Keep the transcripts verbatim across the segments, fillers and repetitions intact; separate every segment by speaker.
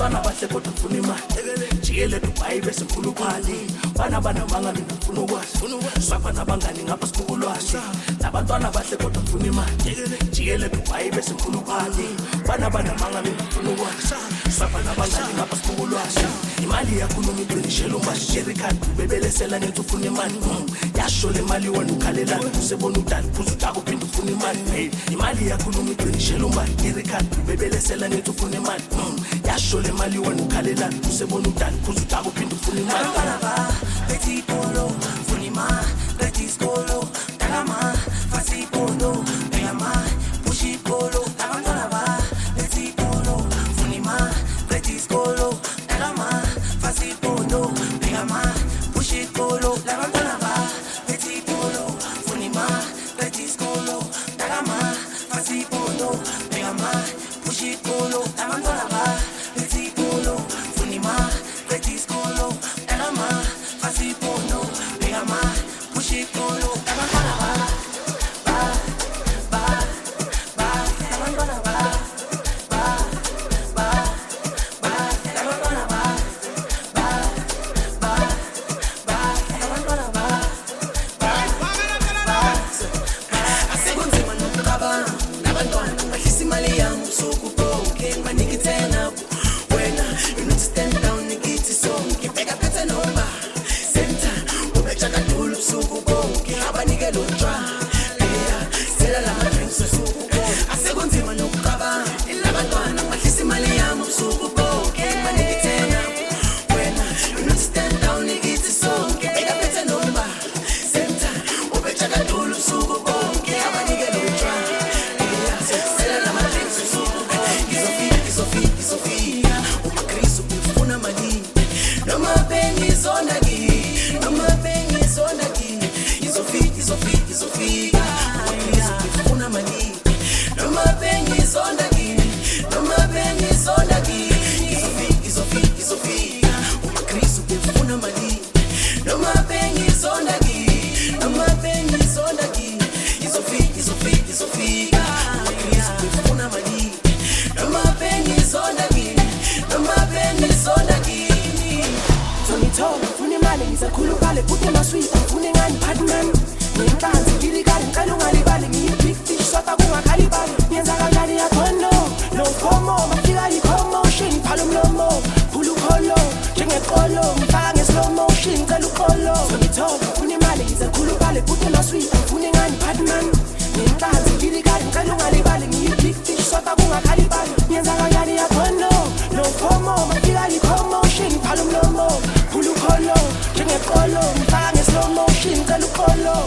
Speaker 1: Labantwana bahle kodwa ngifuna imali jikele Dubai bese ngikhulu phali bana bana manga mina ngifuna ukwazi swapha nabangani ngapha sibukulwazi labantwana bahle kodwa ngifuna imali jikele Dubai bese ngikhulu phali bana bana manga mina ngifuna ukwazi swapha nabangani ngapha sibukulwazi imali yakhuluma iqinishela umashi Jerican bebelesela ngenza ufuna imali yasho le mali wena ukhalela usebona udali phuzu utaka uphinda ufuna imali imali yakhuluma iqinishela umashi Jerican bebelesela ngenza ufuna imali yasho le mali wena ukhalela usebona udali phuzu utaka uphinda ufuna imali
Speaker 2: Petit polo, funima, petit skolo, talama, fasi polo, pegama, pushi polo, talama ba, petit polo, funima, petit skolo, talama, fasi polo, pegama, pushi polo, talama ba, petit polo, funima, petit skolo, talama, fasi polo, pegama, pushi polo, talama ba, petit polo, funima, petit skolo, talama. Fasi polo, pegama, pushi polo, tabangana ba, ba, ba, ba, tabangana ba, ba, ba, ba, tabangana ba, ba, ba, ba, tabangana ba, ba, ba. Asekunzima nokukabana, nabantwana bahlisa imali yami usuku bonke, banikithena wena, you need to stand down nikithi sonke, bheka phethe noma. Chakadulu suku konke abanikela utshwa yeah sela lama drinks suku konke asekunzima nokucabanga labantwana bahlisa imali yami usuku konke banikithena wena you need to stand down nikithi sonke beka phethe noma center ube chakadulu suku konke abanikela utshwa yeah sela lama drinks suku konke izofika izofika izofika umakristo ufuna mali noma pengi zona ki noma pengi zona ki izofika izofika izofika ufuna mali noma pengi zona ki noma pengi zona ki izofika izofika izofika umakristo ufuna mali noma pengi zona ki noma pengi zona ki izofika izofika izofika umakristo ufuna mali noma pengi zona ki noma pengi zona ki Tonitona ufuna imali ngisekhulukale futhi emasweet ngifuna ngani partner ngenhlanzi ngilikali ngicela ungalibali ngiyi big fish sota kungakhalibali ngenza kanjani yakhono no fomo mafika i-commotion phala umlomo phula ukholo njengeqolo ngifaka nge-slow motion ngicela ukholo Tonitona ufuna imali ngisekhulukale futhi emasweet ngifuna ngani partner ngenhlanzi ngilikali ngicela ungalibali ngiyi big fish sota kungakhalibali ngenza kanjani yakhono no fomo mafika i-commotion phala umlomo phula ukholo njengeqolo ngifaka nge-slow motion ngicela ukholo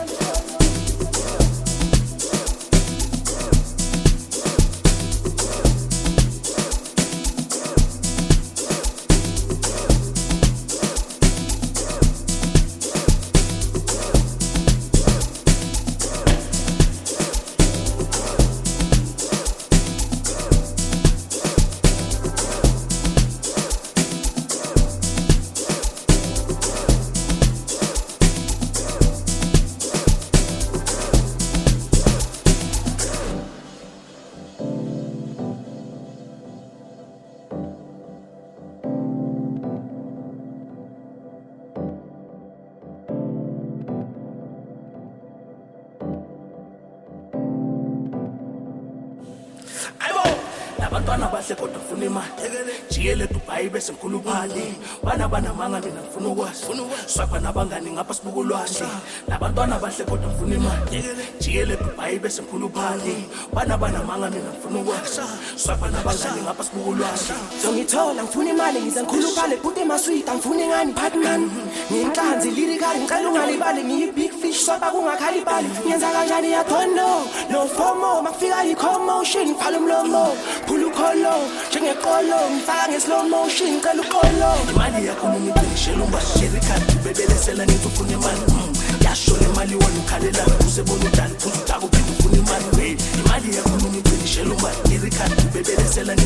Speaker 1: Labantwana bahle kodwa ngifuna imali jikele Dubai bese ngikhulu phali bana bana manga mina ngifuna ukwazi swapha nabangani ngapha sibukulwazi labantwana bahle kodwa ngifuna imali jikele Dubai bese ngikhulu phali bana bana manga mina ngifuna ukwazi swapha nabangani ngapha sibukulwazi
Speaker 2: Zongithola ngifuna imali ngize ngikhulu phali futhi emasweet ngifuna ngani partner ngenhlanzi lyrical ngicela ungalibali ngiyi big fish sota kungakhalibali ngenza kanjani yakhono no fomo mafika i-commotion phala umlomo phula ukholo njengeqolo ngifaka nge-slow motion ngicela ukholo
Speaker 1: imali yakhuluma iqinishela umashi Jerican bebelesela ngenza ufuna imali yasho le mali wena ukhalela usebona udali phuzu utaka uphinda ufuna imali imali yakhuluma iqinishela umashi Jerican bebelesela